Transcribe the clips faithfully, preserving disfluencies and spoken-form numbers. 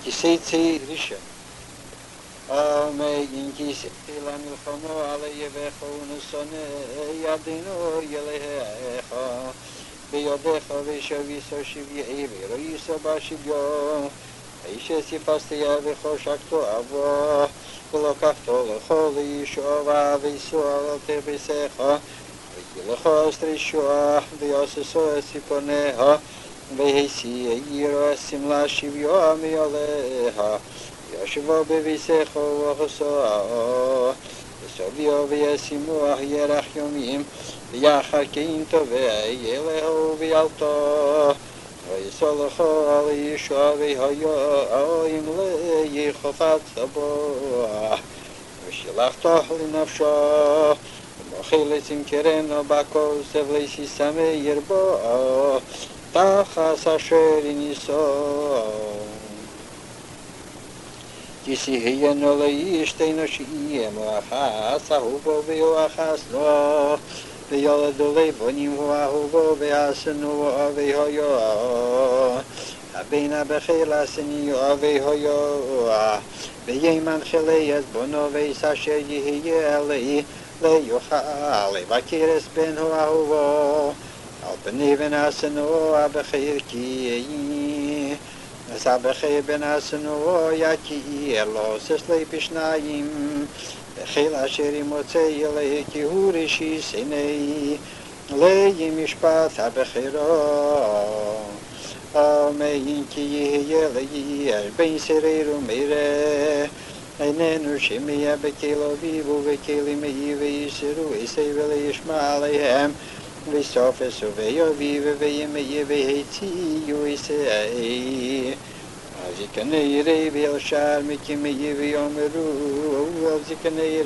Kisei Risha. Ame inki sila milchomo aleyevecho unusone yadino yelehecho biyodecho vishaviso shivyehi viroyiso bashivyo Aishe sifasti yavecho shakto avo ולקחתו לכל ישועה ויסוע תרביסך וילך אסטרישוע ויוססו סיפוניה והסיעירו הסמלה שביוע מעליה ישבו בביסך וחסוע וסוביו וישימוח ירח יומים ויחר קין טובה ילהו וילתו ויסולחו על ישוע והיו אם ליחופת סבוע ושילחתו לנפשו ומוחלת עם קרנו בכוסף לסיסמי ירבו תחס אשר ניסו כיסיהיינו לאישתנו שאיים ואחס אהובו ואחסנו וילדו לבונים ואהובו ועשנו והיו הבינה בחילה סניו והיו וימן חילי בונו ויס אשר יהיה לי ליוכל לבקרס בן אהובו על פני בן עשנו הבחיר כי אז הבחיר בן עשנו יקיר לו ססלי בשניים בחיל אשר ימוצא אלי כי הוא ראשי סני לי משפט הבחירו אמן כי יהיה לי בין סריר ומראה איננו שמיה בקילו ביבו וכלים יהי ויסרו יסי ולישמע עליהם וסוף ויוביב וימי והציעו יסי אז יקנאי וישר מכמי ויאמרו אז יקנאי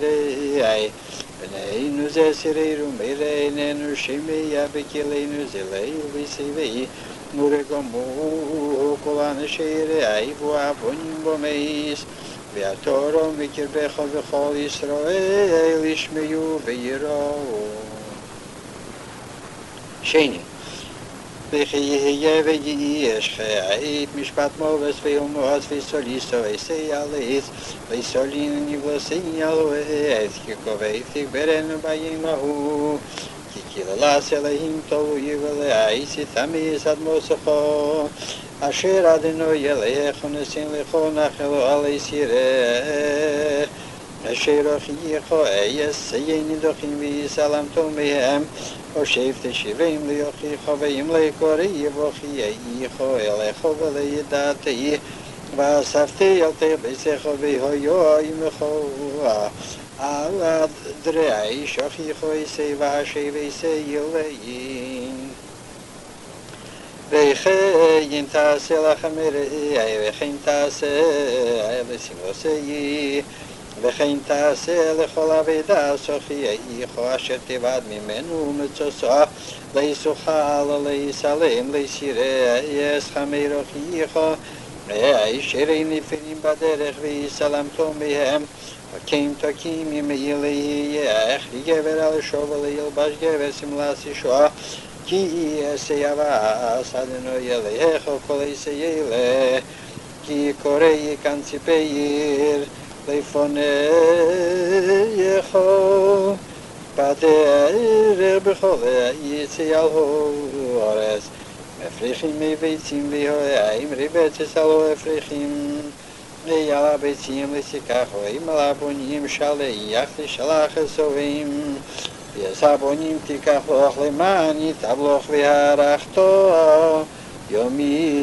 בנינו זה סריר ומראה איננו שמיה בכלינו זה ליל וסיבי מורגמו כל אנשי רעי ואבונים במייס והתורו מקרבך וכל ישראל ישמעו ויראו שני וכי יהיה ויש חיית משפט מובס ויומוס וסוליסו ויסי עליס וסולין נבלוסי עלוהס כי קובעי תגברנו בימהו כי כללס אלוהים תלוי ולעיס תמיס עד מוסכו אשר אדנו ילך ונסין לכו נחלו עליס יראה אשר הוכיחו אייס סייני דוחים ויסלמתו מהם ושב תשיבים ליוכיחו ואם לקורי יבוכייכו אליכו ולידעתי ואספתי על תרביסך והיו עמכו על הדרעי שוכיחו יסי ואשי ויסי ילאים וכן תעשה לך מרעי וכן תעשה לסימוסי וכן תעשה לכל אבידה סוכייכו אשר תיבד ממנו מצוסו ליסוכל ליסלם ליסירה יסחמי רוכייכו הישרי נפלים בדרך ויסלמתו מהם וכן תקים ימילייך לגבר על שוב ולילבש גבר סמלס ישועה כי יעשה יבס אדנו ילך וכל יסיילה כי קורא יקנצי פאיר לפונך בדרך בכל יציאל הורס מפריחים מביצים והורים ריבצס עלו הפריחים ויעל הביצים לסיקחו אם על הבונים שליח לשלח הסובים ויעש הבונים תיקח לוח למען יתבלוך והערכתו יומי